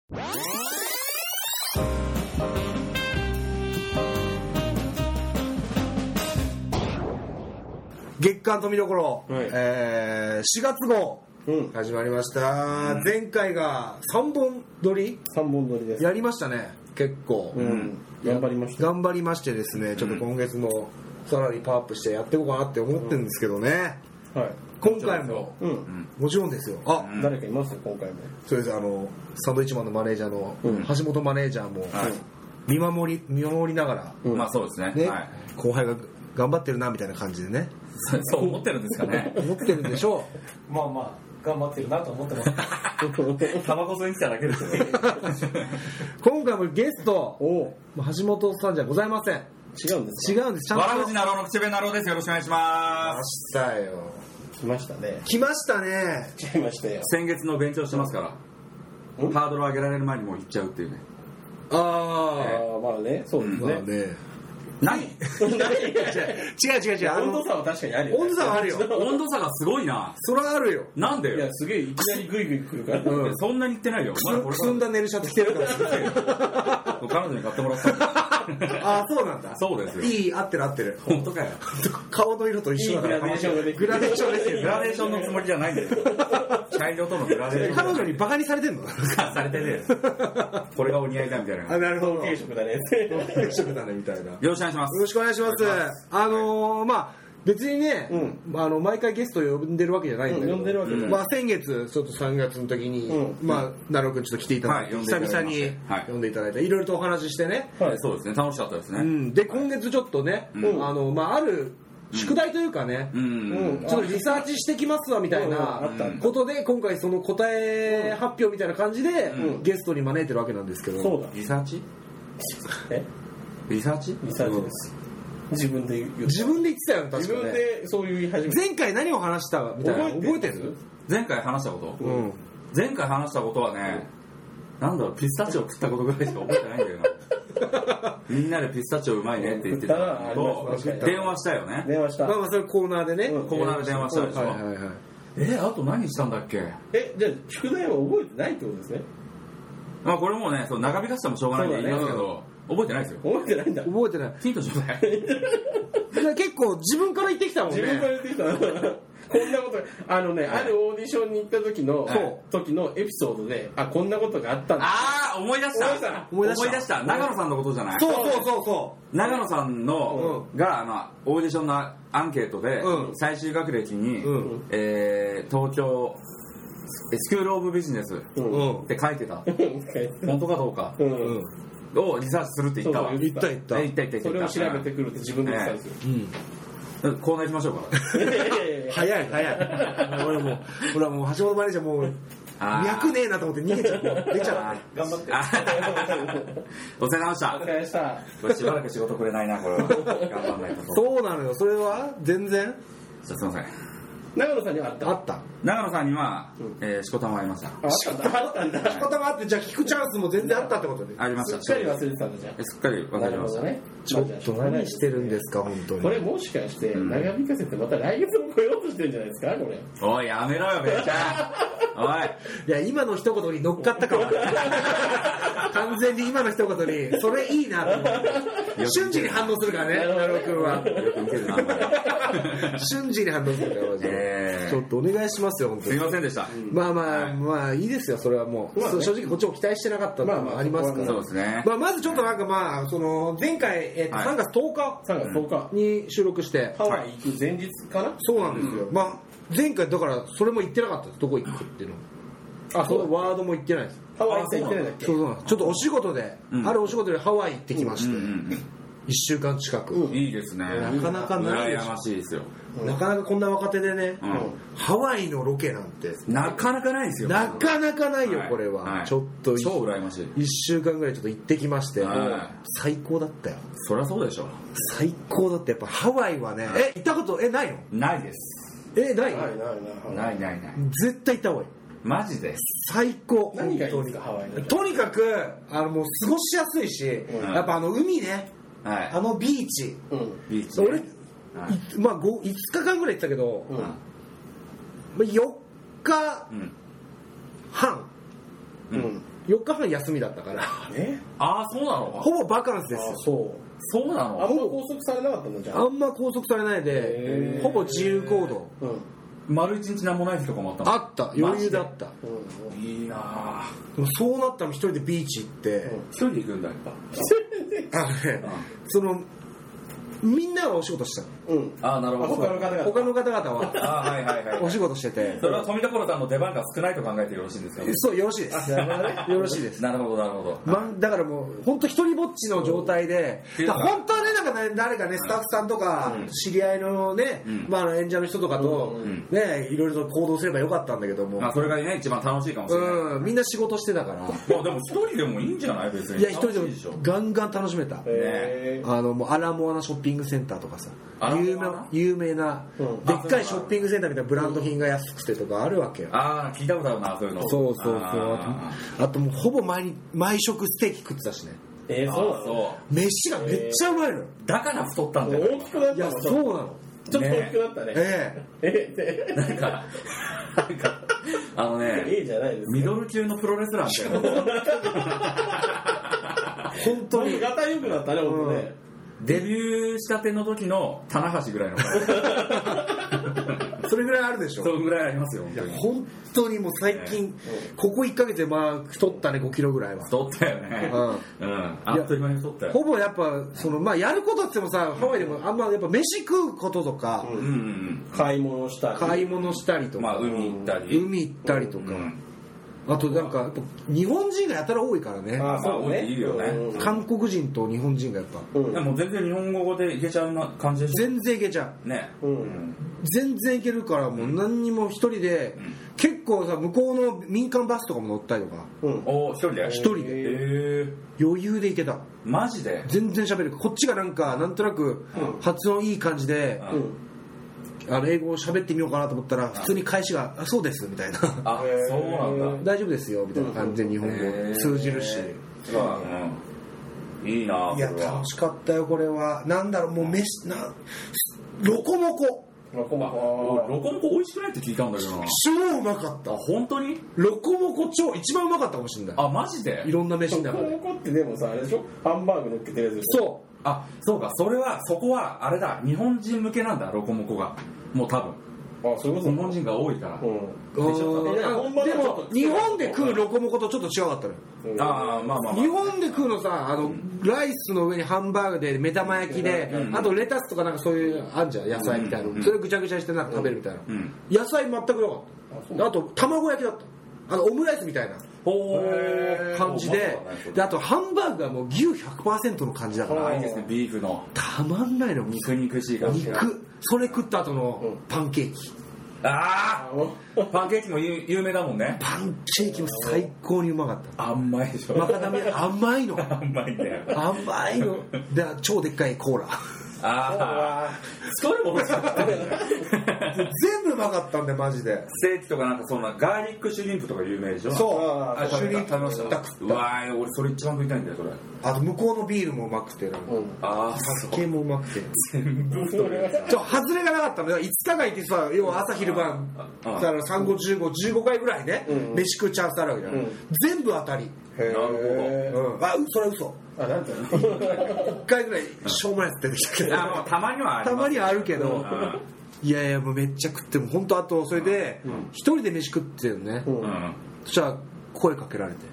月刊富所、 はい 4月号、始まりました、前回が3本撮りです。 やりましたね。結構、 頑張りました。 頑張りましてですね、ちょっと今月もさらにパワーアップしてやっていこうかなって思ってるんですけどね、 はい。 今回ももちろんですよ。 誰かいます今回も。 そうです。サンドイッチマンのマネージャーの橋本マネージャーも見守りながら、 まあそうですね。 ね、 はい、 後輩が頑張ってるなみたいな感じでね。 そう思ってるんですかね。 思ってるんでしょう。まあまあ頑張ってるなと思ってます。 タバコ吸いに来ただけですよ。 今回もゲスト橋本さんじゃございません。 違うんです。 ちゃんと。 わらふじなろうの口紅なろうです。よろしくお願いします。 来ましたよ。 来ましたね。 来ましたね。 来ましたよ。 先月の勉強してますから、ハードル上げられる前にもう行っちゃうっていうね。 ああ、まあね、そうですね。 まあね。 何？ 違う。 温度差は確かにあるよ。 温度差はあるよ。 温度差がすごいな。 それはあるよ。 なんでよ。 いや、すげえいきなりグイグイ来るから。 そんなに言ってないよ。 くすんだネルシャツ着てるから。 彼女に買ってもらったんだ。 あ、そうなんだ。 そうですよ。 いい、合ってる。 本当かよ。 顔の色と一緒だから。 グラデーションができる。 グラデーションできる。 グラデーションのつもりじゃないんだよ。茶色とのグラデーション。 彼女にバカにされてんの？ されてねえ。これがお似合いだみたいな。 あ、なるほど。 定食だね。 定食だねみたいな。 よろしくお願いします。 よろしくお願いします。まあ別にね、毎回ゲスト呼んでるわけじゃないんだけど、 呼んでるわけじゃない。 まあ先月ちょっと3月の時に、まあ奈良くんちょっと来ていただいて、久々に呼んでいただいて、いろいろとお話ししてね。 はい、そうですね。楽しかったですね。 で今月ちょっとね、まあある宿題というかね、ちょっとリサーチしてきますわみたいなことで、今回その答え発表みたいな感じでゲストに招いてるわけなんですけど。 そうだ。 リサーチ？ リサーチです。自分で言ってたよね、確かね。 自分でそういう言い始めた。 前回何を話したみたいな覚えてる？ 前回話したこと？前回話したことはね、なんだろう、ピスタチオ食ったことぐらいしか覚えてないんだよな。みんなでピスタチオうまいねって言ってたのと、電話したよね。 電話した。 まあそれコーナーでね。 コーナーで電話したでしょ。あと何したんだっけ？ じゃあ宿題は覚えてないってことですね。 まあこれもね、長引かせてもしょうがないんで言いますけど、覚えてないですよ。 覚えてないんだ。 覚えてない。 ヒントちょうだい。 結構自分から言ってきたもんね。 自分から言ってきた。こんなことあるオーディションに行った時のエピソードで、こんなことがあったんだ。 ああ、思い出した。長野さんのことじゃない？ そう。 長野さんのがオーディションのアンケートで最終学歴に東京スクールオブビジネスって書いてた。本当かどうかをリサーチするって言ったわ。 言った。 それを調べてくるって自分で言ったんですよ。 コーナー行きましょうか。 早い。俺はもう橋本マネージャーもう脈ねえなと思って逃げちゃって出ちゃう。 頑張って。 お疲れ様でした。 お疲れ様でした。 これしばらく仕事くれないなこれは。頑張んないと。 そうなのよ。それは全然。 すいません。 長野さんにはあった。 長野さんにはしこたまありました。 あったんだ。 しこたまあって、じゃあ聞くチャンスも全然あったってことで。 ありました。 すっかり忘れてたんだじゃん。 すっかり忘れてましたね。 ちょっと何してるんですか本当に。 これもしかして長引かせてまた来月も来ようとしてるんじゃないですかこれ。 おいやめろよべーちゃん。おい。 いや今の一言に乗っかったかも。完全に今の一言にそれいいなと思って瞬時に反応するからね。長野君はよく見てるな。 瞬時に反応するからちょっとお願いしますよ本当に。 すいませんでした。 まあいいですよそれはもう正直こっちも期待してなかったのもありますから。 そうですね。 まずちょっとその前回3月10日に収録してハワイ行く前日かな。 そうなんですよ。前回だからそれも言ってなかったですどこ行くっていうの。そのワードも言ってないです。 ハワイ行ってないんだっけ。 そうちょっとお仕事であるお仕事でハワイ行ってきまして1週間近く。 いいですね。 なかなかない羨ましいですよ。 なかなかこんな若手でねハワイのロケなんてなかなかないですよ。 なかなかないよこれは。ちょっと超羨ましい。 1週間ぐらいちょっと行ってきまして最高だったよ。 そりゃそうでしょ。 最高だった。やっぱハワイはね行ったことないの？ ないです。 ない絶対行った方がいい。 マジで最高。 何がいいですかハワイの。 とにかくもう過ごしやすいしやっぱ海ねビーチ俺5日間ぐらい行ったけど4日半 4日半休みだったからああそうなのほぼバカンスですよ。 そうなの。 あんま拘束されなかったのじゃあんま拘束されないでほぼ自由行動。 丸一日何もない日とかもあったの？ あった。余裕だった。 いいな。 でもそうなったら一人でビーチ行って一人で行くんだやっぱ。 そのみんなはお仕事してたの。 ああなるほど。 他の方々はお仕事してて。 それは富所さんの出番が少ないと考えてよろしいんですか？ そうよろしいです。よろしいです。 なるほどなるほど。 だからもう本当一人ぼっちの状態で、本当はねなんか誰かねスタッフさんとか知り合いのね演者の人とかとねいろいろと行動すればよかったんだけども。 それがね一番楽しいかもしれない。 みんな仕事してたから。 でも一人でもいいんじゃない別に。 いや一人でもガンガン楽しめた。もうアラモアナショッピングセンターとかさ。有名なでっかいショッピングセンターみたいなブランド品が安くてとかあるわけよ。 聞いたことあるなそういうの。 そうあともうほぼ毎食ステーキ食ってたしね。 そう飯がめっちゃうまいの。 だから太ったんだよ。 大きくなったの。 いやそうなの。 ちょっと大きくなったね。 なんかいいじゃないですか。 ミドル級のプロレスラーみたいな。 本当にがた良くなったね本当ね。 デビューしたての時の棚橋ぐらいのそれぐらいあるでしょ。 それぐらいありますよ。 本当にもう最近ここ1ヶ月で太ったね5キロぐらいは。 太ったよね。あっという間に太ったよ。 ほぼやっぱやることってもさハワイでもあんまやっぱ飯食うこととか買い物したりとか海行ったりとか。 あとなんかやっぱ日本人がやたら多いからね。 そうね。 いいよね。 韓国人と日本人がやっぱ。 もう全然日本語でいけちゃうな感じでしょ。 全然いけちゃう。 ね。 全然いけるからもう何にも一人で結構さ向こうの民間バスとかも乗ったりとか。 一人で？ 一人で。余裕でいけた。 マジで？ 全然喋る。こっちがなんとなく発音いい感じで。英語を喋ってみようかなと思ったら普通に返しがそうですみたいな。 そうなんだ。大丈夫ですよみたいな感じで日本語通じるし。 いいな。 いや楽しかったよこれは。なんだろうもうロコモコ美味しくないって聞いたんだけどな。 超うまかった。 本当に？ ロコモコ一番うまかったかもしれない。 マジで？ いろんな飯の中で。 ロコモコってでもさあれでしょハンバーグ乗っけてるやつでしょ。 そうかそこはあれだ日本人向けなんだロコモコがもう多分。 そういうこと。 日本人が多いから。 でも日本で食うロコモコとちょっと違かったのよ。日本で食うのさライスの上にハンバーグで目玉焼きであとレタスとかなんかそういうあんじゃん野菜みたいなそれぐちゃぐちゃしてなんか食べるみたいな。野菜全くなかった。あと卵焼きだった。オムライスみたいな感じであとハンバーグがもう牛 100% の感じだからいいですねビーフのたまんないの。 肉しい感じ。 それ食った後のパンケーキ。 パンケーキも有名だもんね。 パンケーキも最高にうまかった。 甘いでしょ。 マカダミア甘いの。 甘いんだよ。 甘いので超でっかいコーラ。 それも全部うまかったんでマジで。 ステーキとかなんかそんなガーリックシュリンプとか有名でしょ。 そうシュリンプ食べました。うわ俺それ一番食いたいんだよそれ。 あと向こうのビールもうまくて酒もうまくて全部外れがなかったのよ。5日間いてさ要は朝昼晩産後15回ぐらいね飯食うチャンスあるわけじゃん。全部当たり。 なるほど。それは嘘。 なんていうの 1回ぐらいしょうもないやつ出てきたけどたまにはあるけどいやもうめっちゃ食っても本当あとそれで一人で飯食ってるね。そしたら声かけられて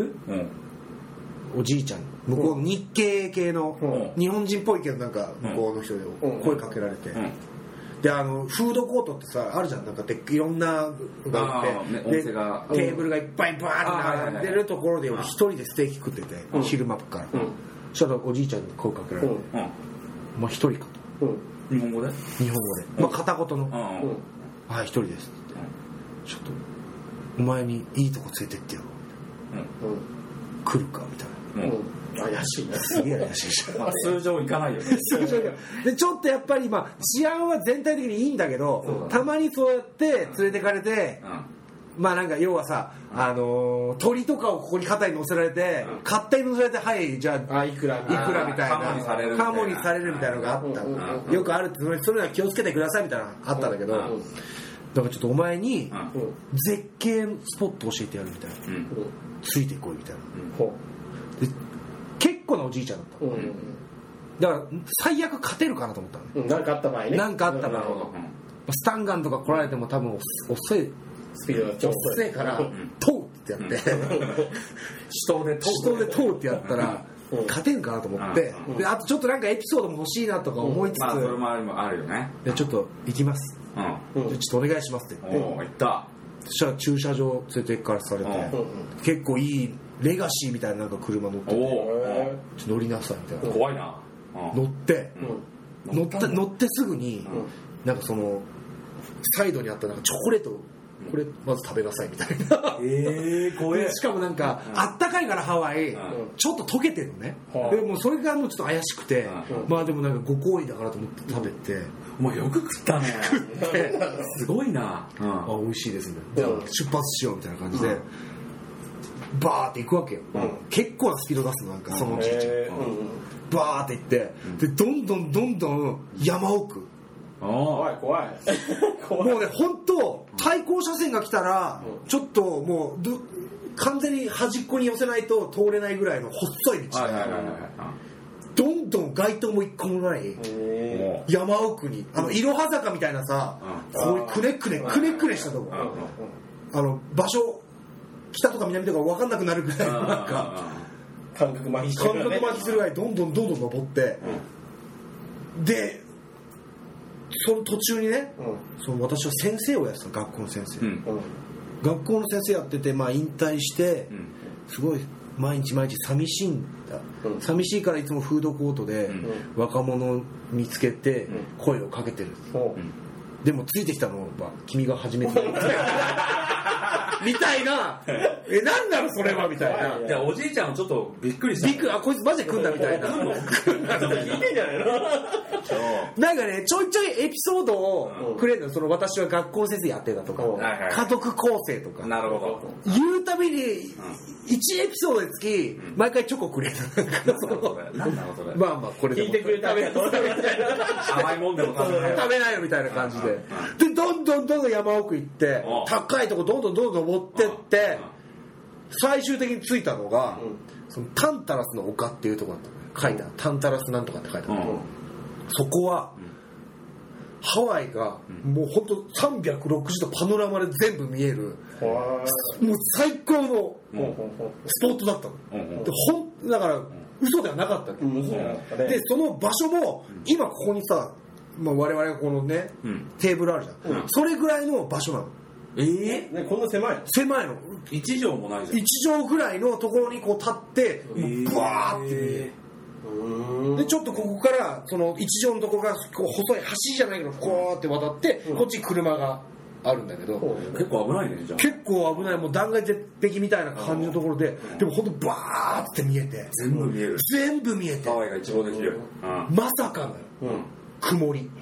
おじいちゃん向こうの日系系の日本人っぽいけどなんか向こうの人で声かけられてでフードコートってさあるじゃんなんかいろんなのがあってでテーブルがいっぱいバーって並んでるところで俺一人でステーキ食ってて昼間からそしたらおじいちゃんに声かけられて「一人か」と日本語で片言の「はい一人です」ってちょっとお前にいいとこ連れてってよ来るかみたいな。 怪しいね。 すげえ怪しいじゃん。 通常行かないよね。 でちょっとやっぱり治安は全体的にいいんだけどたまにそうやって連れてかれてなんか要はさ鳥とかをここに肩に乗せられて勝手に乗せられてはいじゃあいくらみたいなカモにされるみたいなのがあったよくあるってそれは気をつけてくださいみたいなのあったんだけどだからちょっとお前に絶景スポット教えてやるみたいなついてこいみたいな、で結構なおじいちゃんだった、だから最悪勝てるかなと思ったの、 なんかあった場合ね、 なんかあった場合、スタンガンとか来られても多分遅いスピードがちょっと遅いから問うってやって手刀で問うってやったら勝てんかなと思って、であとちょっとなんかエピソードも欲しいなとか思いつつ、 それもあるよね、 でちょっと行きます、ちょっとお願いしますって言って、 行った。 そしたら駐車場連れて行かされて、結構いいレガシーみたいななんか車乗ってて、ちょっと乗りなさいみたいな、 怖いな、 乗ってすぐに、なんかそのサイドにあったなんかチョコレート、これまず食べなさいみたいな、 怖い。 しかもなんかあったかいからハワイちょっと溶けてるのね、でもそれがもうちょっと怪しくて、まあでもなんかご好意だからと思って食べて、 もうよく食ったねすごいな、 あ美味しいですね、じゃあ出発しようみたいな感じでバーって行くわけよ、結構なスピード出すの、なんかそのおじいちゃんバーって行って、でどんどん山奥、 怖いもうね本当対向車線が来たらちょっともう完全に端っこに寄せないと通れないぐらいの細い道、どんどん街灯も一個もない山奥に、いろは坂みたいなさ、こういうくねくねしたとこ、場所北とか南とか分かんなくなるぐらいのなんか感覚麻痺するぐらいどんどん登って、でその途中にね、その私は先生をやってた、学校の先生、学校の先生やってて、まあ、引退して、すごい毎日寂しいんだ、寂しいからいつもフードコートで若者を見つけて声をかけてる、でもついてきたのは君が初めてみたいな、なんだろそれはみたいな、 いやおじいちゃんもちょっとびっくりした、 こいつマジで来んだみたいな聞いてんじゃないのなんかね、ちょいちょいエピソードをくれるの、その私は学校先生やってたとか、家族構成とか、 なるほど、 言うたびに1エピソードにつき毎回チョコくれる、 なんだろうそれ、 まあまあこれでも聞いてくれたみたいな甘いもんでも食べないよみたいな感じで、でどんどん山奥行って高いとこどんどん登ってって最終的に着いたのがそのタンタラスの丘っていうところだったの、書いてある、タンタラスなんとかって書いてある、そこはハワイがもうほんと360度パノラマで全部見える、もう最高のスポットだったの、でだから嘘ではなかったの、でその場所も今ここにさ、まあ、我々がこのね、テーブルあるじゃん、それぐらいの場所なの、 こんな狭いの 1畳もないじゃん、 1畳ぐらいのところにこう立ってブワーって見える、でちょっとここからその1畳のところがこう細い橋じゃないけどこうって渡って、こっち車があるんだけど、 結構危ないね、じゃあ結構危ない、もう断崖絶壁みたいな感じのところで、でもほんとバーって見えて、 全部見える、 ハワイが一望できる、 まさかのよ、曇り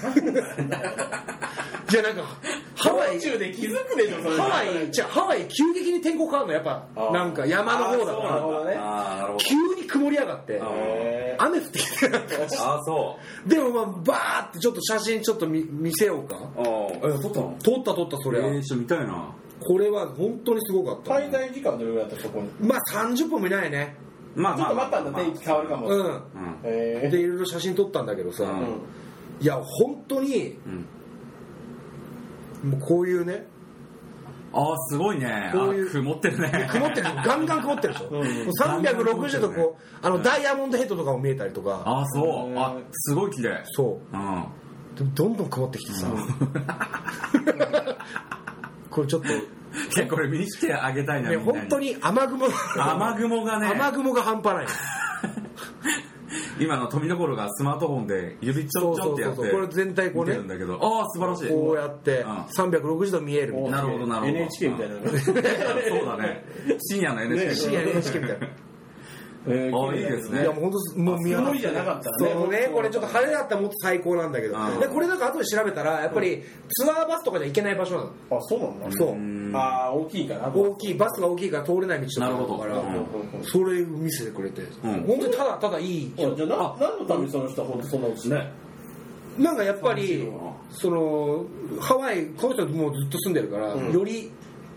いやなんかハワイ中で気づくでしょ、それハワイ急激に天候変わるの、やっぱなんか山の方だから急に曇り上がって雨降ってきて、そうでもまあバーってちょっと写真ちょっと見せようか、 撮ったの？ 撮った、それは見たいな、 これは本当にすごかった、 滞在時間どれぐらいだった、そこにまあ30分もいないね、 まあちょっと待ったんだ、天気変わるかも、 でいろいろ写真撮ったんだけどさ、いや本当にもうこういうね、 すごいね、曇ってるね、 ガンガン曇ってるでしょ、360度こうダイヤモンドヘッドとかも見えたりとか、 そうすごい綺麗、 そうでもどんどん曇ってきてさこれちょっとこれ見せてあげたいな、 本当に雨雲がね、雨雲が半端ない今の富所がスマートフォンで指ちょってやってこれ全体こうね見てるんだけど、素晴らしい、 こうやって360度見えるみたいな、 なるほど NHK みたいなそうだね、深夜の NHK みたいないいですね。 いやもう本当もう見曇りじゃなかったらね。 そうね、これちょっと晴れだったらもっと最高なんだけど、でこれなんか後で調べたらやっぱりツアーバスとかじゃ行けない場所なの。 あ、そうなんだ。 そう。 大きいから。 大きいバスが大きいから通れない道とかだから、それ見せてくれて、本当にただいい。 じゃあ何のためにその人は本当そんなうちね。 なんかやっぱりそのハワイこの人もうずっと住んでるから、より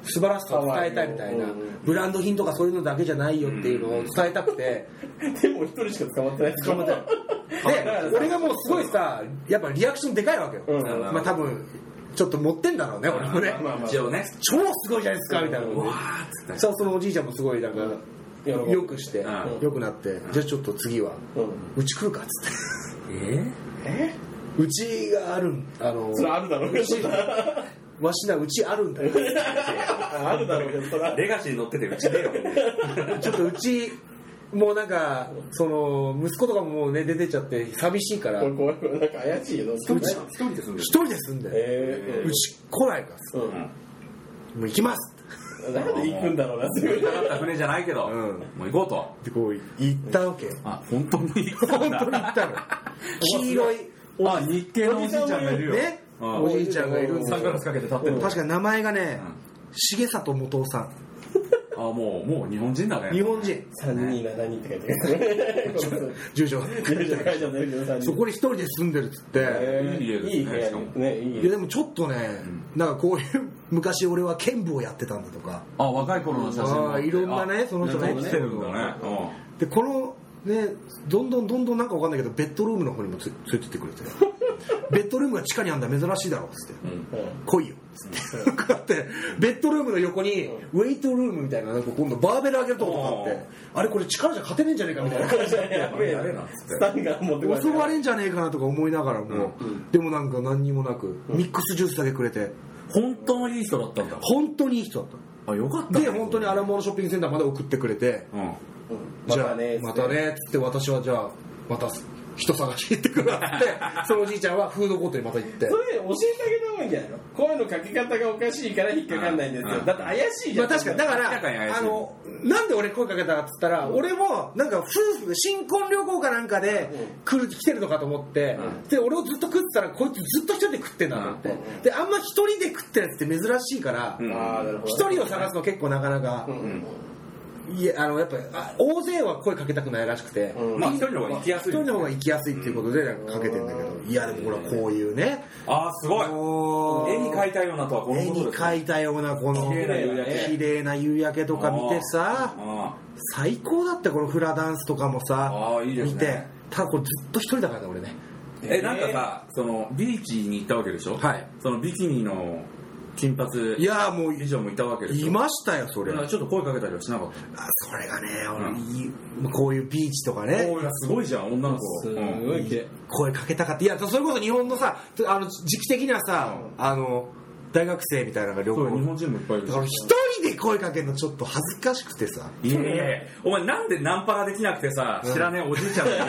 素晴らしさを伝えたいみたいな、ブランド品とかそういうのだけじゃないよっていうのを伝えたくて、 でも一人しか捕まってない捕まってないで俺がもうすごいさやっぱリアクションでかいわけよ、まあ多分ちょっと持ってんだろうね俺もね、 一応ね超すごいじゃないですかみたいなので、そのおじいちゃんもすごいなんかよくしてよくなって、じゃあちょっと次はうち来るかっつってうちがあるそれあるだろうわしなうちあるんだよあるだろうよそらレガシー乗っててうちでよちょっとうちもうなんかその息子とかももうね出てっちゃって寂しいからなんか怪しいよ一人で住んでるうち来ないかっつってもう行きますなんで行くんだろうなすぐなかった船じゃないけどもう行こうとでこう行ったわけよ本当に行ったんだ本当に行ったの黄色い日系のおじいちゃんがいるよねおじいちゃんがいるんですよ。 サングラスかけて立ってる。 確かに名前がね、重里元夫さん。 もう日本人だね。 日本人。 3272って書いてある。 住所。そこに一人で住んでるっつって。 いい家ですね。 いやでもちょっとね、なんかこういう昔俺は剣舞をやってたんだとか。 若い頃の写真。 いろんなねその人が生きてるんだね。 でこのねどんどんなんかわかんないけどベッドルームの方にもついてってくれて。ベッドルームが地下にあんだ珍しいだろっつって、来いよっつってこうやってベッドルームの横にウェイトルームみたいな、なんか今度バーベル上げるとこがあって、あれこれ力じゃ勝てねえんじゃねえかみたいな感じでやべえなスタンガン持ってこい襲われんじゃねえかなとか思いながらも、でもなんか何にもなくミックスジュースだけくれて、 本当にいい人だったんだ。 本当にいい人だったよかったで本当にアラモアナショッピングセンターまで送ってくれて、じゃあまたねっつって、私はじゃあまた人探し行ってくるってそのおじいちゃんはフードコートにまた行ってそれ教えてあげた方がいいんじゃないの。こういうの書き方がおかしいから引っかかんないんですよ。だって怪しいじゃん。 確かにだからなんで俺声かけたかっつったら、俺もなんか夫婦で新婚旅行かなんかで来てるのかと思って、で俺をずっと食ってたらこいつずっと一人で食ってんだと思って、であんま一人で食ってるやつって珍しいから一人を探すの結構なかなかいややっぱ大勢は声かけたくないらしくて、 一人の方が行きやすい、 一人の方が行きやすいっていうことでかけてんだけど、いやでもほらこういうね、 すごい絵に描いたようなとはこのことです。 絵に描いたようなこの綺麗な夕焼けとか見てさ、最高だって。このフラダンスとかもさ見て、ただこれずっと一人だからね俺ね。 なんかさ、そのビーチに行ったわけでしょ。そのビキニの金髪いやもう以上もいたわけですよ。 いましたよそれ。 ちょっと声かけたりはしなかった。 それがね、こういうビーチとかね、 すごいじゃん女の子。 すごい声かけたかった。いやそれこそ日本のさ時期的にはさ大学生みたいなのが旅行、 日本人もいっぱいいる。 だから一人で声かけるのちょっと恥ずかしくてさ。 いやお前なんでナンパができなくてさ、知らねえおじいちゃんだよ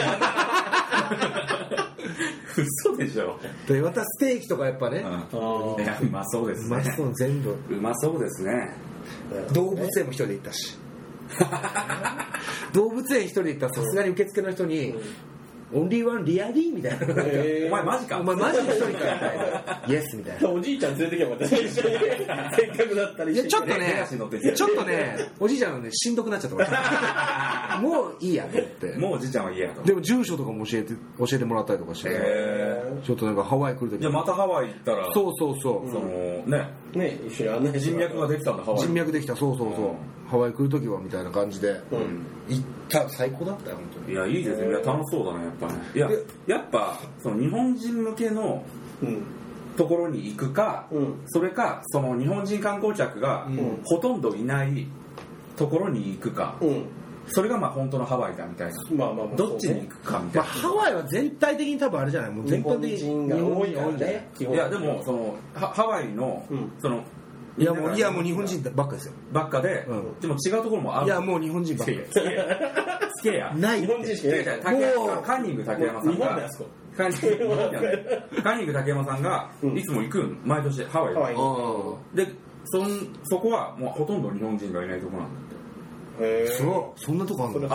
嘘でしょ。 でまたステーキとかやっぱね、 いやうまそうですね。 うまそう全部うまそうですね。 動物園も一人で行ったし動物園一人で行ったらさすがに受付の人にオンリーワンリアリーみたいな、 お前マジか、 お前マジで一人かみたいなイエスみたいな。 おじいちゃん連れてきゃよかった一緒にせっかくだったりして。 ちょっとねおじいちゃんのねしんどくなっちゃったもういいやと思って、 もうおじいちゃんはいいやと。 でも住所とかも教えてもらったりとかして、ちょっとなんかハワイ来るとき、 じゃあまたハワイ行ったらそうそのね一緒に案内人脈ができたんだ。ハワイ人脈できた。そうハワイ来るときはみたいな感じで行ったら最高だったよ本当に。 いやいいですね。いや楽しそうだねやっぱね。いややっぱその日本人向けのところに行くか、それかその日本人観光客がほとんどいないところに行くか、それがまあ本当のハワイだみたいな、どっちに行くかみたいな。 ハワイは全体的に多分あれじゃない、もう全般的に日本人が多いからね。 いやでもそのハワイのそのいやもう日本人ばっかですよ。 ばっかで、でも違うところもある。 いやもう日本人ばっか。 つけや。 ない。 日本人しかいない。 カンニング竹山さんがカンニング竹山さんがいつも行く毎年ハワイで、そこはもうほとんど日本人がいないところなんだって。 そんなとこあるの？ ハ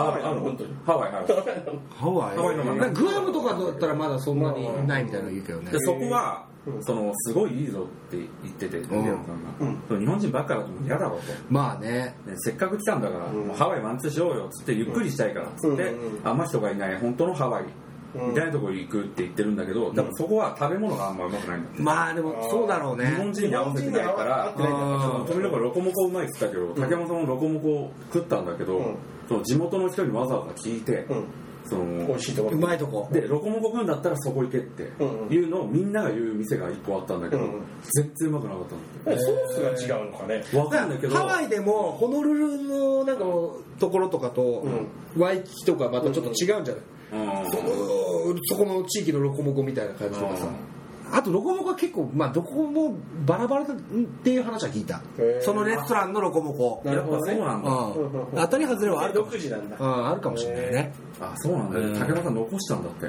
ワイのグアムとかだったらまだそんなにないみたいなの言うけどね。 でそこはそのすごいいいぞって言ってて、日本人ばっかだと嫌だろうと。 まあね、 せっかく来たんだからハワイ満喫しようよっつって、ゆっくりしたいからっつって、あんま人がいない本当のハワイみたいなところ行くって言ってるんだけど、多分そこは食べ物があんまうまくないんだって。 まあでもそうだろうね。 日本人に合わせてないから富永ロコモコうまいって言ったけど、竹山さんもロコモコ食ったんだけど、その地元の人にわざわざ聞いて、その美味しいとこ、 うまいとこでロコモコ食うんだったらそこ行けっていうのをみんなが言う店が1個あったんだけど、全然うまくなかったんだって。 ソースが違うのかね。 わかんないけど、 ハワイでもホノルルのなんかところとかと、ワイキキとかまたちょっと違うんじゃない、そこの地域のロコモコみたいな感じとかさ、あとロコモコは結構、まあ、どこもバラバラっていう話は聞いた。そのレストランのロコモコ。 やっぱそうなんだ。 当たり外れはあるかもしれない。 独自なんだ。 あるかもしれないね。 あ、そうなんだね。竹山さん残したんだって。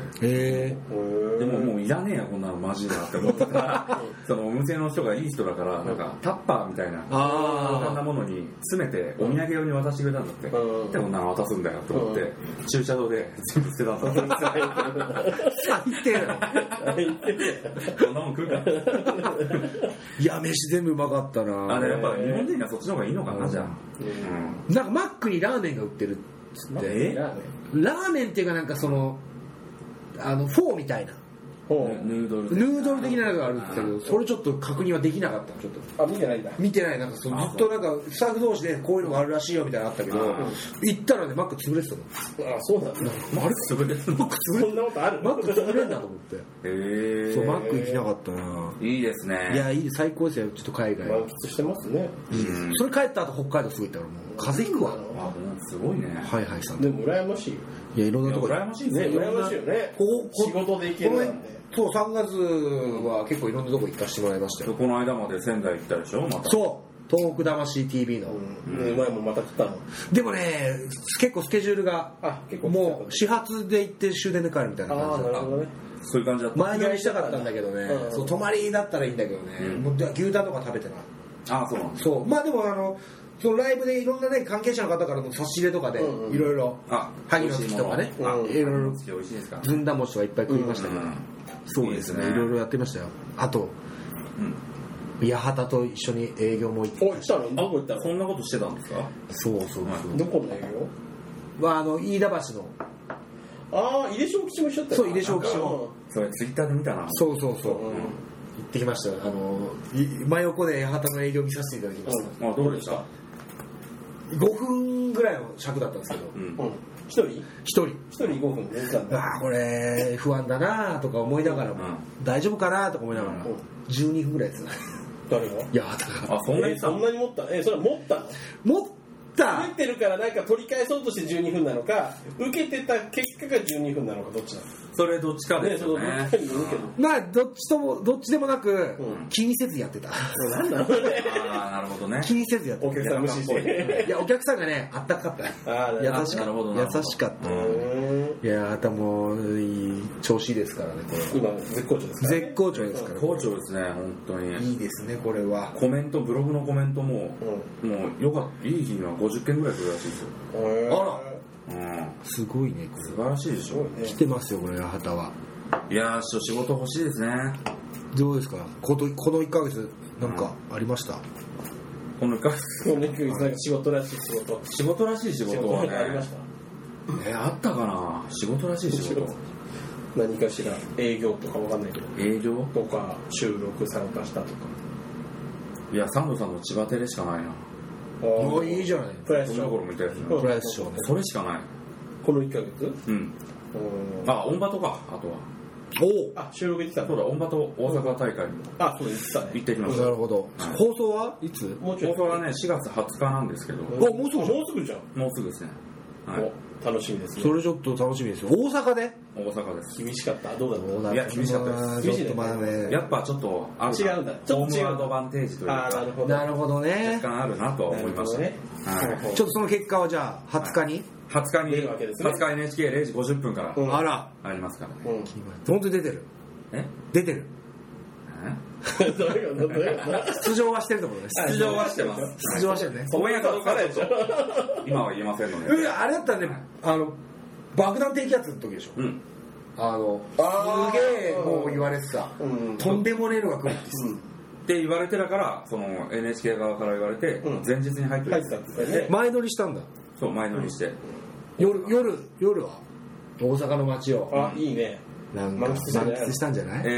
でももういらねえやこんなのマジだって思ったからそのお店の人がいい人だからなんかタッパーみたいなこんなものに詰めてお土産用に渡してくれたんだって。でこんなの渡すんだよと思って駐車場で全部捨てたんだって。 最低だよ。 こんなもん食うか。 いや飯全部うまかったな。 あれやっぱ日本人はそっちの方がいいのかなじゃあ。 なんかマックにラーメンが売ってるっつって。ラーメンっていうかなんかそのフォーみたいなヌードル的なのがあるんですけど、それちょっと確認はできなかった。ちょっと見てないんだ。 見てない。なんかそのずっとなんかスタッフ同士でこういうのがあるらしいよみたいなのあったけど、行ったらねマック潰れてたの。 あ、そうなんだ。 マック潰れてたの。 そんなことある？ マック潰れんだと思って。そうマック行きなかったな。 いいですね。 いやいい最高ですよ。ちょっと海外満喫してますね。 それ帰った後北海道すぐ行ったらもう風邪ひくわ。 あ、すごいね。 はいはいさん。 でも羨ましいよ。 いやいろんなとこ羨ましいね。 羨ましいよね。仕事で行けるなんで。 そう、3月は結構いろんなとこ行かせてもらいましたよ。 この間まで仙台行ったでしょまた。 そう東北魂 TV の、 前もまた来たの。 でもね結構スケジュールがもう始発で行って終電で帰るみたいな感じだった。 そういう感じだった。 前乗りしたかったんだけどね、そう泊まりだったらいいんだけどね、もう牛タンとか食べてない。 あ、そうなんだ。 そうまあでもそのライブでいろんなね関係者の方からの差し入れとかでいろいろ萩の月とかねいろいろずんだ餅とかいっぱい食いましたけど、そうですねいろいろやってましたよ。あと八幡と一緒に営業も行って行ったの？どこ行ったの？ そんなことしてたんですか？ そうそう。 どこの営業？ 飯田橋の井出小吉も一緒だった。 そう井出小吉もそれツイッターで見たな。 そう行ってきました。真横で八幡の営業見させていただきました。 どうでした？ 5分ぐらいの尺だったんですけど、 一人5分寝てたんだ。 これ不安だなとか思いながらも、大丈夫かなとか思いながら、12分ぐらいです。 誰が？ いやだそんなに持った？それは持ったの？ 持った受けてるからなんか取り返そうとして12分なのか、受けてた結果が12分なのか、どっちなの？ それどっちかですよね。 まあどっちでもなく気にせずやってた。 なんだろうね。 なるほどね。 気にせずやってた。 お客さん無視して。 いやお客さんがねあったかかった。優しかった。いやもう調子いいですからね。 今絶好調ですから。 絶好調ですから。 好調ですね本当に。 いいですねこれは。 コメントブログのコメントももうよかった。いい日には50件ぐらい来るらしいですよ。 あら。すごいねこれ。 素晴らしいでしょ。 来てますよこれ八幡は。 いや仕事欲しいですね。 どうですかこの1ヶ月なんかありました？ この1ヶ月仕事らしい仕事らしい仕事はねありました。 あったかな。仕事らしい仕事何かしら営業とかわかんないけど営業とか収録参加したとか。 いやサンドさんの千葉テレしかないな。 いいじゃない。 プライスショー。プライスショーね。 それしかない。 この1ヶ月？ オンバトか。あとは収録行ってた。 そうだオンバト大阪大会にそう行ってたね。 行ってきました。 なるほど。放送はいつ？ 放送はね4月20日なんですけど。 もうすぐじゃん。 もうすぐですね。 楽しみですね。 それちょっと楽しみですよ。大阪で？ 大阪です。 厳しかった。どうだろう。 いや厳しかったです。 ちょっとまだね。 やっぱちょっと違うんだ。 ホームアドバンテージというか。 なるほどね。 若干あるなと思いましたね。 ちょっとその結果はじゃあ20日に 20 日 NHK0 時50分からあらありますからね。 本当に出てる？出てる？出場はしてると思うね。 出場はしてます。 出場はしてるね。 オンエアかどうかは今は言えませんので。 あれだったらね爆弾低気圧の時でしょ。すげえもう言われてた。とんでもねえのが来るって言われてだからその NHK 側から言われて前日に入ってたんです前乗りしたんだ。 そう前乗りして。 夜は大阪の街を。 あ、いいね。 なんか満喫したんじゃない？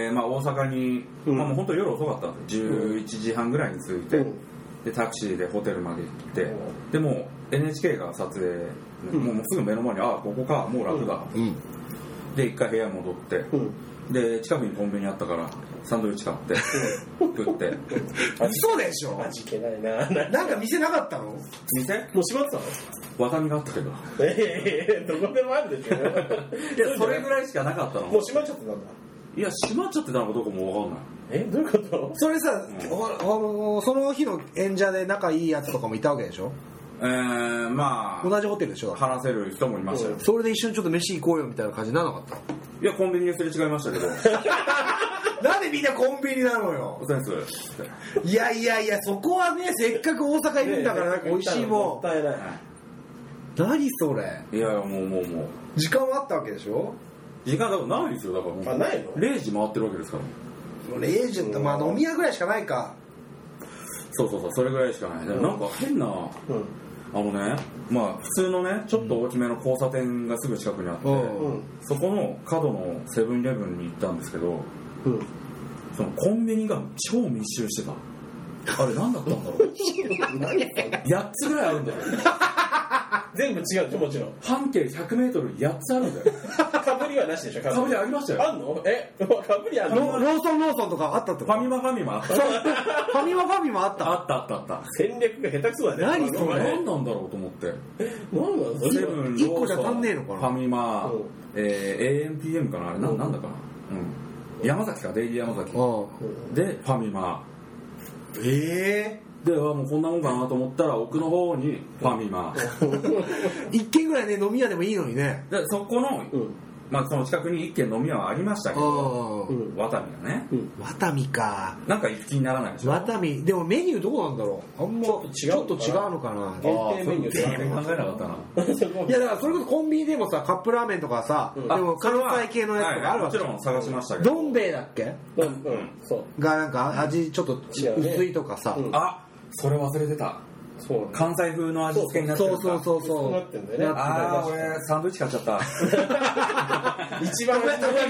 まあ大阪に、もう本当夜遅かったんです。11時半ぐらいに着いて、でタクシーでホテルまで行って、でもう NHK が撮影、もうすぐ目の前に、ああここか、もう楽だ。で一回部屋戻って、で近くにコンビニあったからサンドイッチ買って食って。 嘘でしょ？ 味気ないな。 なんか店なかったの？ 店？ もう閉まってたの？ ワタミがあったけど。 どこでもあるでしょ。いやそれぐらいしかなかったの。 もう閉まっちゃってたんだ。 いや閉まっちゃってたのかどうかもわかんない。 どういうこと？ それさ、その日の演者で仲いいやつとかもいたわけでしょ？ まあ同じホテルでしょ？ 話せる人もいましたよ。 それで一緒にちょっと飯行こうよみたいな感じにならなかった？ いやコンビニですれ違いましたけど。 なんでみんなコンビニなのよ。いやいやいや、そこはね、せっかく大阪いるんだからなんか美味しいもん。 もったいない。 何それ？ いやもう時間はあったわけでしょ？ 時間だからないですよ。だからもうないの 0時回ってるわけですから。 0時ってまあ飲み屋ぐらいしかないか。 そうそれぐらいしかない。なんか変な、まあ普通のねちょっと大きめの交差点がすぐ近くにあって、そこの角のセブンイレブンに行ったんですけど、そのコンビニが超密集してた。あれ何だったんだろう。8つぐらいあるんだよ。 全部違うでしょ、もちろん。 半径 100m8 つあるんだよ。 かぶりはなしでしょ。 かぶりありましたよ。 あんの？かぶりあんの？ ローソンとかあったってこと？ ファミマあった。 ファミマあった。 あった。 戦略が下手くそだね。 何それ？ 何なんだろうと思って。 何なんだセブン、 1個じゃ足んねえのかな？ ファミマ、AMPM かな、あれなんだかな。山崎か、デイリー山崎。で、ファミマ。でもうこんなもんかなと思ったら奥の方にファミマ。 1軒ぐらいね飲み屋でもいいのにね。 でそこの、まあその近くに1軒飲み屋はありましたけど、ワタミがね。 ワタミか。 なんか行く気にならないでしょ。 ワタミでもメニューどうなんだろう。あんまちょっと違うのかな。 限定メニュー全然考えなかったな。 いやだからそれこそコンビニでもさカップラーメンとかさ、でも関西系のやつとかあるわけ。 もちろん探しましたけど。 どん兵衛だっけ？ そうがなんか味ちょっと薄いとかさ。 あ、それ忘れてた。 そう関西風の味付けになってる。 そうなってんだよね。 俺サンドイッチ買っちゃった。 一番たこ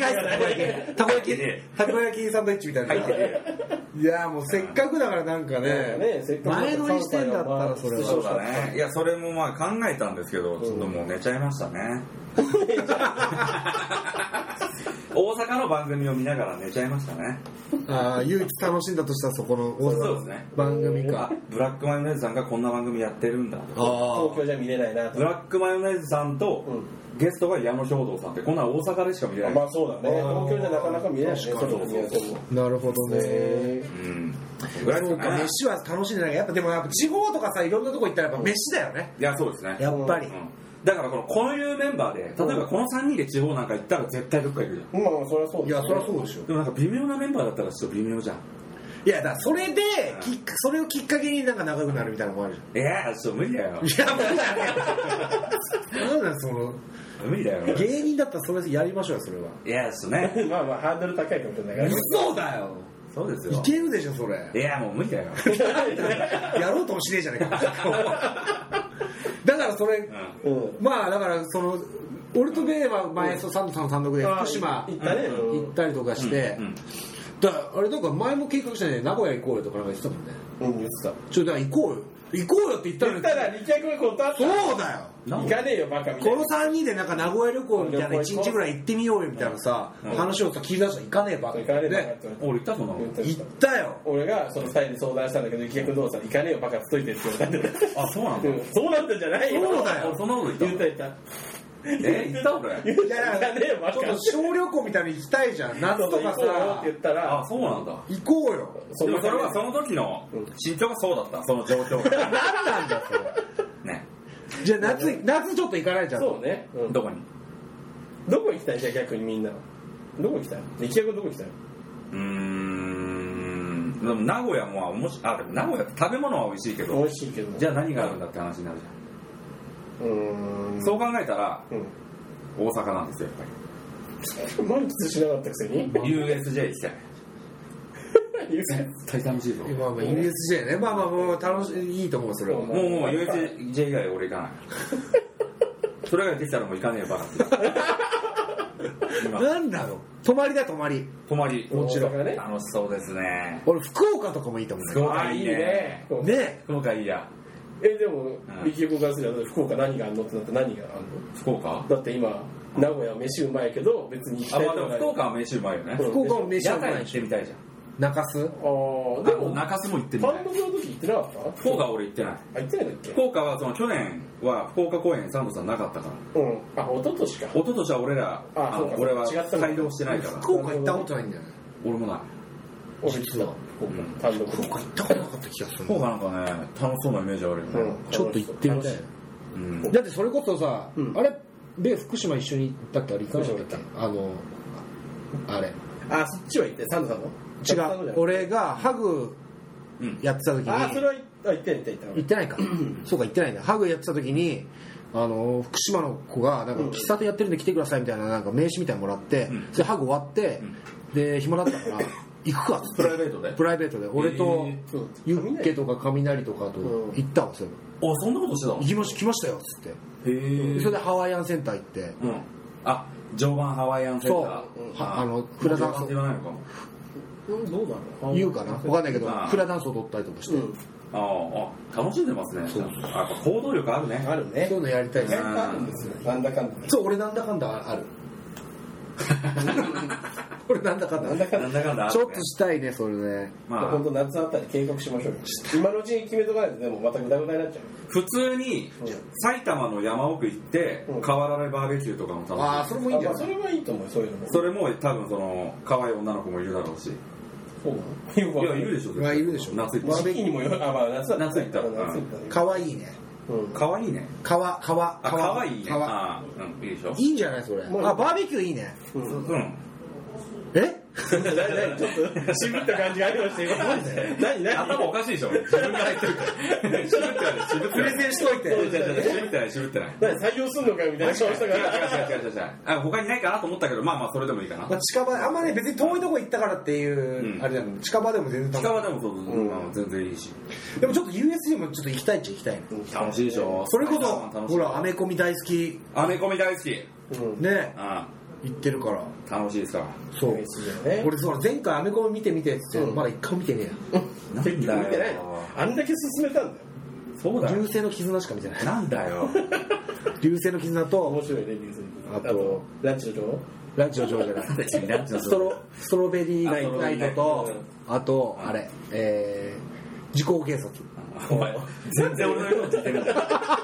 焼きサンドイッチみたいな。いやもうせっかくだからなんかね前乗りしてんだったらそれは。 そうだね。いやそれもまあ考えたんですけどちょっともう寝ちゃいましたね。大阪の番組を見ながら寝ちゃいましたね。 唯一楽しんだとしたらそこの大阪の番組か。 ブラックマヨネーズさんがこんな番組やってるんだ。 東京じゃ見れないな。 ブラックマヨネーズさんとゲストが矢野兵道さんってこんな大阪でしか見れない。 まあそうだね。東京じゃなかなか見れないね。 なるほどね。そうか、飯は楽しんでない。やっぱでも地方とかさいろんなとこ行ったらやっぱ飯だよね。 いやそうですね。 やっぱり。 だからこういうメンバーで例えばこの3人で地方なんか行ったら絶対どっか行くじゃん。 まあそれはそう。 いやそれはそうでしょ。 でもなんか微妙なメンバーだったらちょっと微妙じゃん。 いやだからそれでそれをきっかけになんか仲良くなるみたいなのもあるじゃん。 いやちょっと無理だよ。 いや無理だね。なんだその無理だよ。 芸人だったらそれやりましょうよそれは。 いやちょっとね。 まあハードル高いかもしれないから。 嘘だよ。 そうですよ。 いけるでしょそれ。 いやもう無理だよ。 やろうともしねえじゃねえか。だからそれ、まあだからその俺とベイは前サンドさんの単独で福島行ったりとかして、だからあれなんか前も計画したね名古屋行こうよとかなんか言ってたもんね。 言ってた。 だから行こうよって言ったら離客が断った。そうだよ。行かねえよバカみたいな。 この3人でなんか名古屋旅行みたいな1日ぐらい行ってみようよみたいなさ話をさ聞いたら行かねえバカ。 行かねえバカ。 俺行ったそんなの。 行ったよ。 俺がその2人に相談したんだけど離客どうさ行かねえよバカつといてって言われた。 あそうなんだ。 そうなんだじゃないよ。 そうだよ。 そんなこと言った。言った俺。 いやちょっと小旅行みたいに行きたいじゃん。夏とかさって言ったらあそうなんだ。 行こうよ。 それはその時の身長がそうだったその状況。 何なんだそれ。ね。じゃあ夏ちょっと行かないじゃん。 そうね。 どこに？ どこ行きたいじゃあ逆にみんな。どこ行きたい？行きたいどこ行きたい？ でも名古屋もでも名古屋って食べ物は美味しいけど。 美味しいけど。 じゃあ何があるんだって話になるじゃん。そう考えたら、大阪なんですよやっぱり。 満喫しなかったくせに USJ 行きたい。絶対楽しいぞ。 まあ USJ ね。まあもう楽しいいいと思うそれは。 もう USJ 以外俺行かない。 それができたらもう行かねえバカなんだろう、泊まりだ、泊まり。 もちろんね。 楽しそうですね。 俺福岡とかもいいと思う。 福岡いいね。 福岡いいや。 でも力夫からすれば福岡何があんのってなって何があんの？福岡？だって今名古屋飯うまいけど別に行きたいとか。 福岡は飯うまいよね。 福岡も飯うまい。 行ってみたいじゃん。 中洲？ でも中洲も行ってみたい。 単独の時行ってなかった？ 福岡は俺行ってない。 行ってないんだっけ？ 福岡はその去年は福岡公演サンドさんなかったから。 一昨年か。 一昨年は俺は帯同してないから。 福岡行ったことないんだよね。 俺もない。 俺行った単独。 福岡行ったことなかった気がする。 福岡なんかね楽しそうなイメージあるよね。 ちょっと行ってみたい。だってそれこそさ、あれで福島一緒に行ったってあれ行かなかったっけ？あれ。 そっちは行ってサンドさんの？ 違う、俺がハグやってた時に、 それは行ってないかそうか、行ってないんだ。ハグやってた時に福島の子がなんか喫茶店やってるんで来てくださいみたいな、なんか名刺みたいなのもらって、でハグ終わって、で暇だったから行くかっつって、プライベートで俺とユッケとか雷とかと行ったんですよ。 そんなことしてたの？ 来ましたよっつって。それでハワイアンセンター行って、 常磐ハワイアンセンター、フラダンス言わないのかも。 どうだろう、 言うかな、分かんないけどフラダンスを踊ったりとかして、 楽しんでますね。やっぱ行動力あるね。 そういうのやりたいね。 なんだかんだ。 そう、俺なんだかんだある。これなんだかんだちょっとしたいね、それね。 本当夏あたり計画しましょうよ。今のうちに決めとかないとでもまたグダグダになっちゃう。 普通に埼玉の山奥行って河原でバーベキューとかも楽しい。 それもいいんじゃない？ それはいいと思う。そういうのも。 それも多分その可愛い女の子もいるだろうし。そうなの？いや、いるでしょ。 いるでしょ。 夏行った。 時期にもよ。夏行った。 可愛いね。 可愛いね。 可愛いね。いいでしょ。 いいんじゃないそれ。バーベキューいいね。 ちょっと渋った感じがありましたよ。何頭おかしいでしょ。自分が入ってるから。渋ってプレゼンしといて。 渋ってない。 採用すんのかよみたいな顔したから。 違う。他にないかなと思ったけど、それでもいいかな。 近場、あんまね別に遠いとこ行ったからっていうあれじゃない。近場でも全然。 近場でも全然いいし。 でもちょっと USJ もちょっと行きたいっちゃ行きたい。 楽しいでしょ。 それこそほらアメコミ大好き。ね。行ってるから楽しいですから。 そう。俺前回アメコミ見てって言ってまだ一回も見てねえや。 なんで見てないの？あんだけ進めたんだよ。 そうだよ。 流星の絆しか見てない。 なんだよ。 流星の絆と面白いね、流星。あとランチの女王じゃない。ストロベリーナイトとあとあれ時効警察。 お前全然俺の言うこと聞いてるんだよ。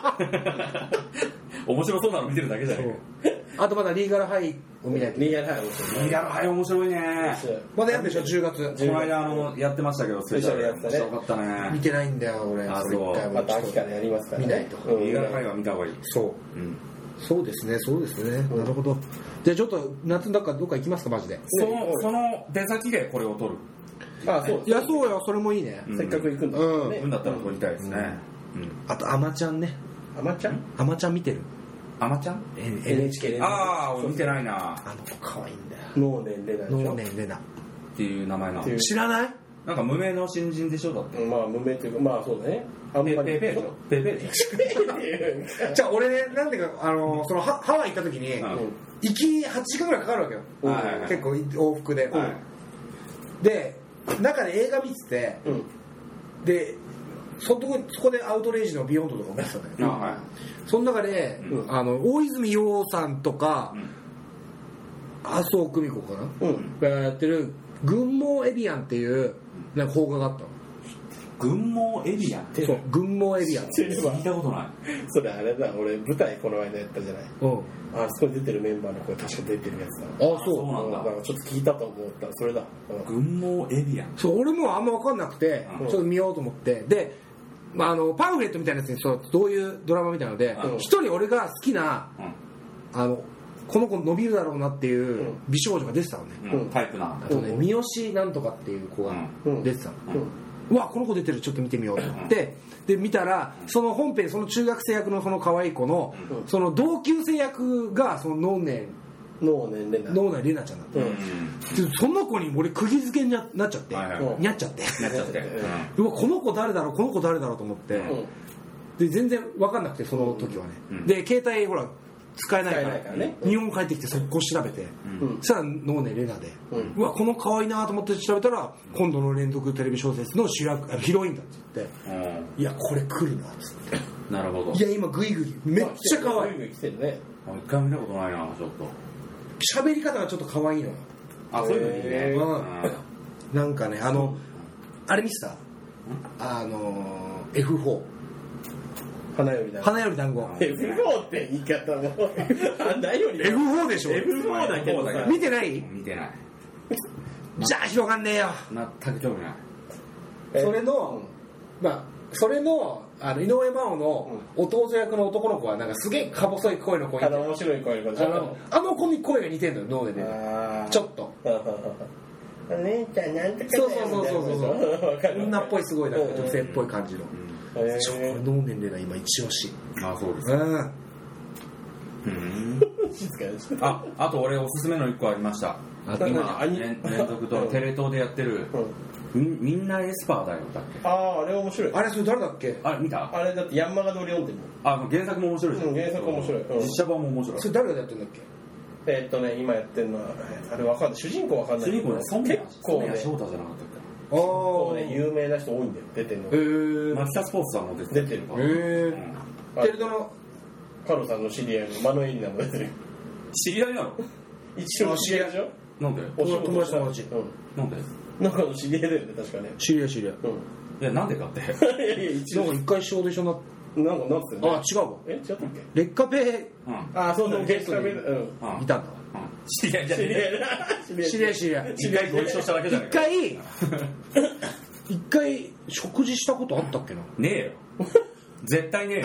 面白そうなの見てるだけじゃないか。 あとまだリーガルハイを見ないと。 リーガルハイ面白いね。 まだやるでしょ10月。 この間やってましたけど、 スペシャルやったね。 よかったね。 見てないんだよ俺。 また秋からやりますからね。 見ないと。 リーガルハイは見た方がいい。 そうですね。なるほど。じゃあちょっと夏どっか行きますかマジで。 その出先でこれを撮る。 そう。 いやそうよ、それもいいね。 せっかく行くんだね。だったら撮りたいですね。 あとアマちゃんね。 アマちゃん見てる？ アマちゃん ？NHK で。 俺見てないな。 子可愛いんだよ。 能年レナっていう名前なの。 知らない？ なんか無名の新人でしょだって。 無名っていうかそうだね。 ペーでしょ。ペー。 じゃあ俺ね、なんでかそのハワイ行った時に行き8時間ぐらいかかるわけよ。結構往復で。で中で映画見てて、でそこでアウトレイジのビヨンドとか見てたんだけど、その中で大泉洋さんとか麻生久美子かながやってる群盲エビアンっていうなんか邦画があったの。 群盲エビアン？ そう、群盲エビアン。 聞いたことない。 それあれだ、俺舞台この間やったじゃない。あそこに出てるメンバーの声確か出てるやつだ。 そうなんだ。 ちょっと聞いたと思ったらそれだ。 群盲エビアン。 そう、俺もあんま分かんなくてちょっと見ようと思って、でパンフレットみたいなやつにどういうドラマみたいなので一人俺が好きなこの子伸びるだろうなっていう美少女が出てたのね。 タイプな。 あとね、三好なんとかっていう子が出てたの。うわ、この子出てる、ちょっと見てみようと思ってで見たら、その本編その中学生役のその可愛い子のその同級生役がその能年レナちゃんだった。その子に俺釘付けになっちゃってにゃっちゃってうわ、この子誰だろうと思ってで全然分かんなくて、その時はね。で携帯ほら使えないからね、日本帰ってきて速攻調べて、そしたら能年レナで、うわこの可愛いなと思って調べたら今度の連続テレビ小説の主役ヒロインだって言って、いやこれ来るなっつって、 なるほど、 いや今グイグイめっちゃ可愛い、 グイグイ来てるね、 一回見たことないな、ちょっと喋り方がちょっと可愛いのよ。 あ、そういうのいいね。 なんかね、あれ見てたF4 花より団子 F4 って言い方も花より F4 でしょ。 F4 だけどさ、 見てない？ 見てない。 じゃあ広がんねえよ。 全く興味ない。 それの井上真央の弟役の男の子はなんかすげえか細い声の子いて、 面白い声の子、 あの子に声が似てんのよ、脳でね、ちょっとお姉ちゃんなんとかそう女っぽい、すごいなんか女性っぽい感じの、脳年齢が今一押し。 あ、そうですか。あと俺おすすめの1個ありました。今連続とテレ東でやってるみんなエスパーだよだっけ。 あれ面白い。 あれそれ誰だっけ。 あれ見た？ あれだってヤンマガで俺読んでるの。原作も面白いじゃん。 原作面白い。 実写版も面白い。 それ誰がやってるんだっけ。 今やってるのはあれわかんない。主人公わかんない。 主人公ね、 結構ね、 翔太じゃなかったっけ。 結構ね有名な人多いんだよ出てるの。 マキタスポーツさんも出てる。 テレ東のカロさんの知り合いのマノエリナも出てる。 知り合いなの？ 一応知り合いでしょ。 なんで？ 友達。 なんで？ なんかの知り合いだよね確かね。 知り合い。 いやなんでかって。 一応一回仕事一緒になって。 なんかなってるね。 あ違うわ。 違ったっけ？ 劣化ペあそうそうゲストにいたんだわ。 知り合いじゃねえ。 知り合い。 一回ご一緒しただけじゃねえか。 一回食事したことあったっけな。 ねえよ。絶対ねえよ。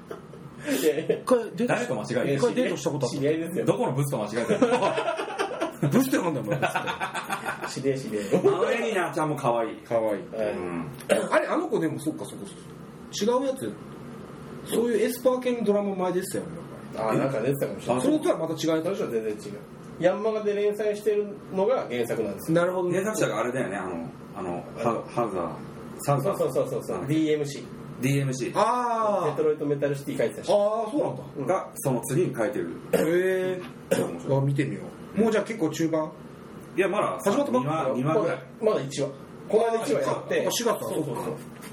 誰と間違えて一回デートしたことあった。 知り合いですよ。 どこのブスと間違えてるの？ ブスってなんだよお前。 知り合い。 マノエリナちゃんも可愛い。 あれあの子でもそっか違うやつ。そういうエスパー系のドラマ前でしたよね。 なんか出てたかもしれない。 それとはまた違う。 それとは全然違う。ヤンマガで連載してるのが原作なんですよ。 なるほど。 原作者があれだよね。ハウザー。 そう。DMC。 デトロイトメタルシティ書いてたし。 そうなんだ。 がその次に書いてる。 へえ。見てみよう。もうじゃあ結構中盤。 いやまだ始まったばっか。 2話ぐらい。まだ1話。この間1話やって。 4月だ。そう。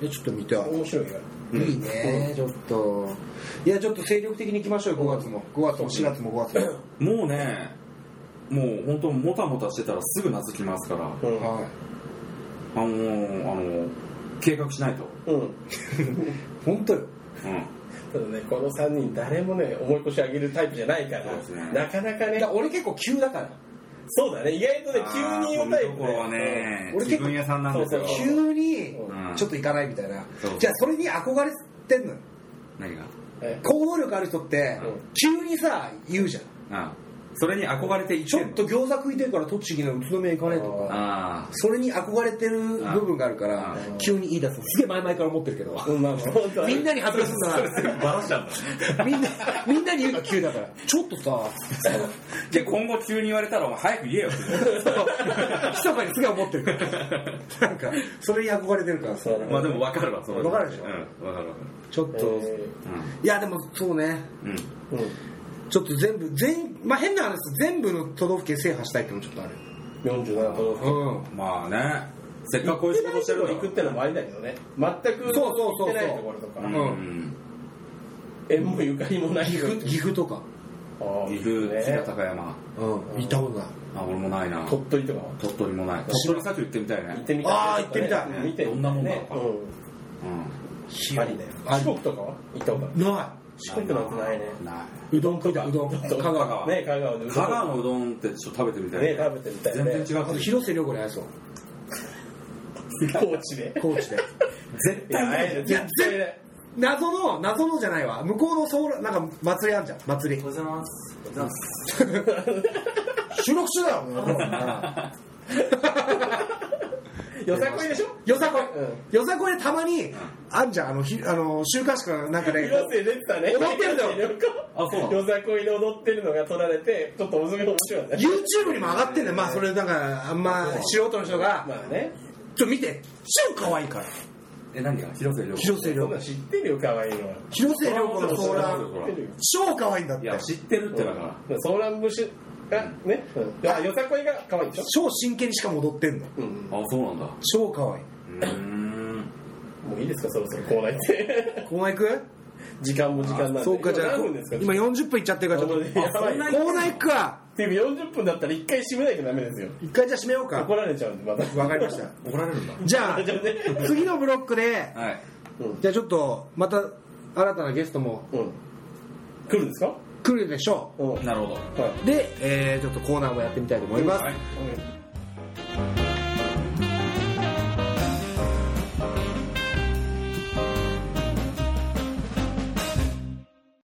ちょっと見て。 面白いよ。 いいね。ちょっと。いやちょっと精力的に行きましょうよ。5月も4月も5月も。 もうね。もう本当もたもたしてたらすぐ夏来ますから。計画しないと。 本当よ。 ただねこの3人誰もね重い腰上げるタイプじゃないから、なかなかね。 俺結構急だから。 そうだね、意外とね急に言うタイプで。はね、自分屋さんなんですよ。 急にちょっと行かないみたいな。じゃあそれに憧れてんのよ。 何が？ 行動力ある人って急にさ言うじゃん。 それに憧れていってちょっと餃子食いてるから栃木の宇都宮行かねえとか、それに憧れてる部分があるから急に言い出す。すげえ前々から思ってるけど、みんなに恥ずかしいな。 バラしちゃうんだ。 みんなに言うの急だから。ちょっとさ、 じゃ今後急に言われたらお前早く言えよ。 密かにすげえ思ってるから。なんかそれに憧れてるからさ。 まあでも分かるわ。 分かるでしょ。 分かる。 ちょっといやでもそうね。ちょっとまあ変な話全部の都道府県制覇したいってのもちょっとある。 47都道府県。 まあね。せっかくこういう仕事してるの行くってのもありだけどね。全く行ってないところとか。縁もゆかりもない。 岐阜とか。 岐阜、飛騨高山。 行ったことない。 俺もないな。 鳥取とかは？ 鳥取もない。鳥取さっき行ってみたいね。 行ってみたい。 行ってみたい。 どんなもんだろうか。 ありだよ。四国とかは行ったことない？ない。四国なんてないね。 うどん食いたい。うどん。香川ね、香川で。 香川のうどんってちょっと食べてみたい。 ね、食べてみたい。 全然違う。 広瀬涼子に会えそう。 高知で。 絶対ない。 絶対ない。 謎のじゃないわ。向こうのソウルなんか祭りあんじゃん。祭り。 おはようございます。 収録中だよ。 よさこいでしょ？ よさこいでたまにあんじゃん。週刊誌かなんかね。 広瀬出てたね。 踊ってるんだよ。 あ、そう。よさこいで踊ってるのが撮られて、ちょっと面白いね。 YouTube にも上がってんだよ。まあそれなんかあんま素人の人が。 まあね。 ちょっと見て。超可愛いから。 何が広瀬涼子。 広瀬涼子知ってるよ、可愛いのは。 広瀬涼子のソーラン超可愛いんだって。 いや知ってるってだから。 ソーラン節がね、よさこいが可愛いでしょ。 超真剣にしか戻ってんの。 あ、そうなんだ。 超可愛い。 もういいですか、そろそろコーナー行って。 コーナー行く？ 時間も時間なんで。 そうか、じゃあ今40分いっちゃってるからちょっとコーナー行くか。 っていう40分だったら1回締めないとダメですよ。 1回じゃあ締めようか。 怒られちゃうんで、また。 わかりました。 怒られるんだ。 じゃあ次のブロックで、じゃあちょっとまた新たなゲストも来るんですか？ 来るでしょう。なるほど。 で、ちょっとコーナーもやってみたいと思います。